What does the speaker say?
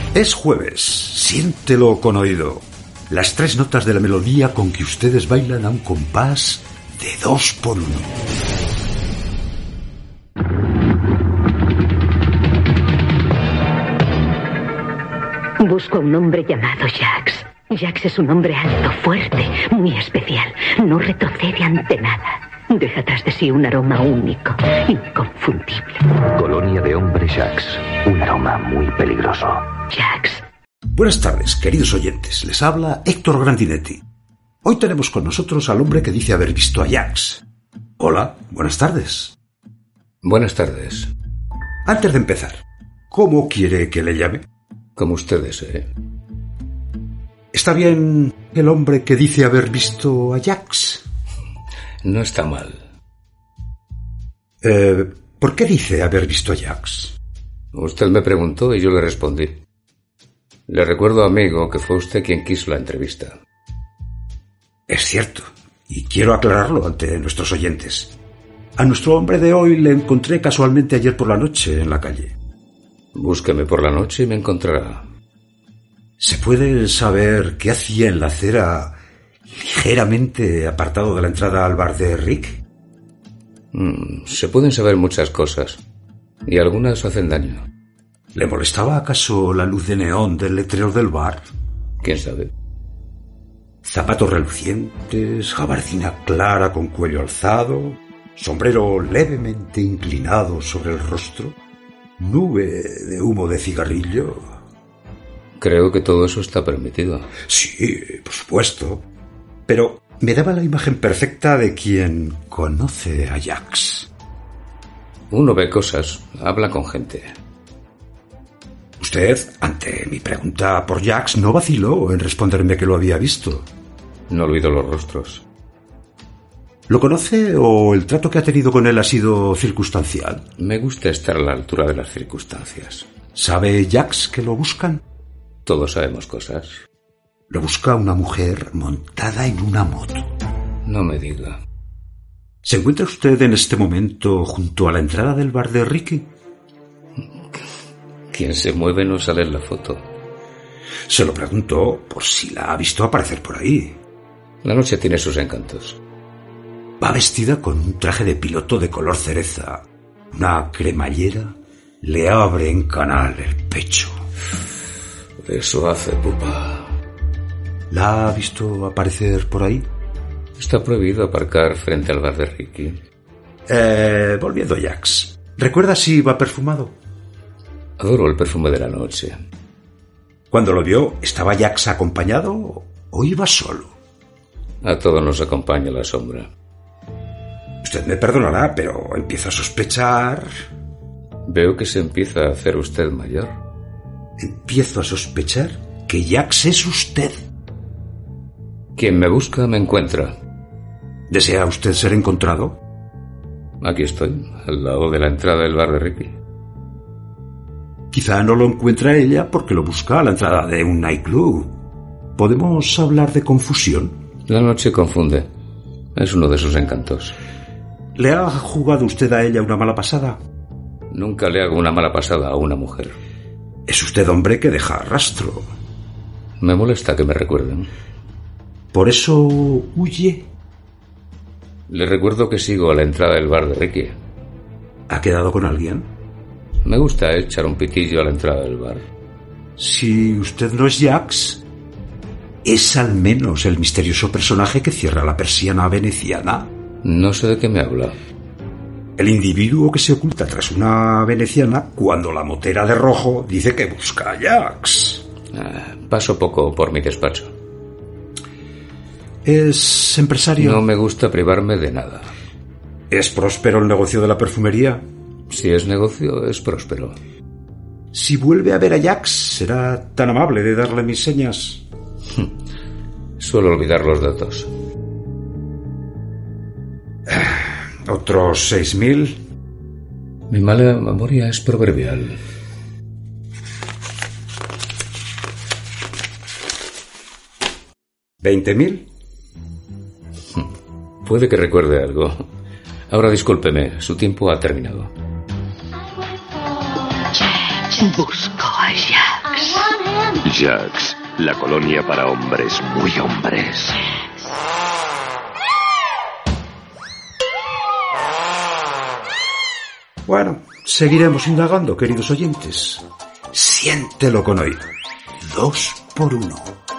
Es jueves, siéntelo con oído. Las 3 notas de la melodía con que ustedes bailan a un compás de 2 por 1. Busco a un hombre llamado Jax. Jax es un hombre alto, fuerte, muy especial. No retrocede ante nada. Deja tras de sí un aroma único, inconfundible. Colonia de hombres Jax. Un aroma muy peligroso. Jax. Buenas tardes, queridos oyentes. Les habla Héctor Grandinetti. Hoy tenemos con nosotros al hombre que dice haber visto a Jax. Hola, buenas tardes. Buenas tardes. Antes de empezar, ¿cómo quiere que le llame? Como usted desee. ¿Está bien el hombre que dice haber visto a Jax? No está mal. ¿Por qué dice haber visto a Jax? Usted me preguntó y yo le respondí. Le recuerdo, amigo, que fue usted quien quiso la entrevista. Es cierto, y quiero aclararlo ante nuestros oyentes. A nuestro hombre de hoy le encontré casualmente ayer por la noche en la calle. Búsqueme por la noche y me encontrará. ¿Se puede saber qué hacía en la acera ligeramente apartado de la entrada al bar de Rick? Se pueden saber muchas cosas, y algunas hacen daño. ¿Le molestaba acaso la luz de neón del letrero del bar? ¿Quién sabe? Zapatos relucientes, gabardina clara con cuello alzado, sombrero levemente inclinado sobre el rostro, nube de humo de cigarrillo. Creo que todo eso está permitido. Sí, por supuesto. Pero me daba la imagen perfecta de quien conoce a Jax. Uno ve cosas, habla con gente. Usted, ante mi pregunta por Jax, no vaciló en responderme que lo había visto. No olvido los rostros. ¿Lo conoce o el trato que ha tenido con él ha sido circunstancial? Me gusta estar a la altura de las circunstancias. ¿Sabe Jax que lo buscan? Todos sabemos cosas. Lo busca una mujer montada en una moto. No me diga. ¿Se encuentra usted en este momento junto a la entrada del bar de Ricky? Quien se mueve no sale en la foto. Se lo pregunto por si la ha visto aparecer por ahí. La noche tiene sus encantos. Va vestida con un traje de piloto de color cereza. Una cremallera le abre en canal el pecho. Eso hace pupa. ¿La ha visto aparecer por ahí? Está prohibido aparcar frente al bar de Ricky. Volviendo a Jax. ¿Recuerda si iba perfumado? Adoro el perfume de la noche. Cuando lo vio, ¿estaba Jax acompañado o iba solo? A todos nos acompaña la sombra. Usted me perdonará, pero empiezo a sospechar... Veo que se empieza a hacer usted mayor. Empiezo a sospechar que Jax es usted. Quien me busca me encuentra. ¿Desea usted ser encontrado? Aquí estoy, al lado de la entrada del bar de Ricky. Quizá no lo encuentra ella porque lo busca a la entrada de un nightclub. ¿Podemos hablar de confusión? La noche confunde. Es uno de sus encantos. ¿Le ha jugado usted a ella una mala pasada? Nunca le hago una mala pasada a una mujer. Es usted hombre que deja rastro. Me molesta que me recuerden. ¿Por eso huye? Le recuerdo que sigo a la entrada del bar de Ricky. ¿Ha quedado con alguien? Me gusta echar un pitillo a la entrada del bar. Si usted no es Jax, ¿es al menos el misterioso personaje que cierra la persiana veneciana? No sé de qué me habla. El individuo que se oculta tras una veneciana cuando la motera de rojo dice que busca a Jax. Paso poco por mi despacho. ¿Es empresario? No me gusta privarme de nada. ¿Es próspero el negocio de la perfumería? Si es negocio, es próspero. Si vuelve a ver a Jax, ¿será tan amable de darle mis señas? Suelo olvidar los datos. ¿Otros 6.000? Mi mala memoria es proverbial. ¿20.000? Puede que recuerde algo. Ahora discúlpeme, su tiempo ha terminado. Busco a Jax. Jax, la colonia para hombres muy hombres. Bueno, seguiremos indagando, queridos oyentes. Siéntelo con oído. 2 por 1.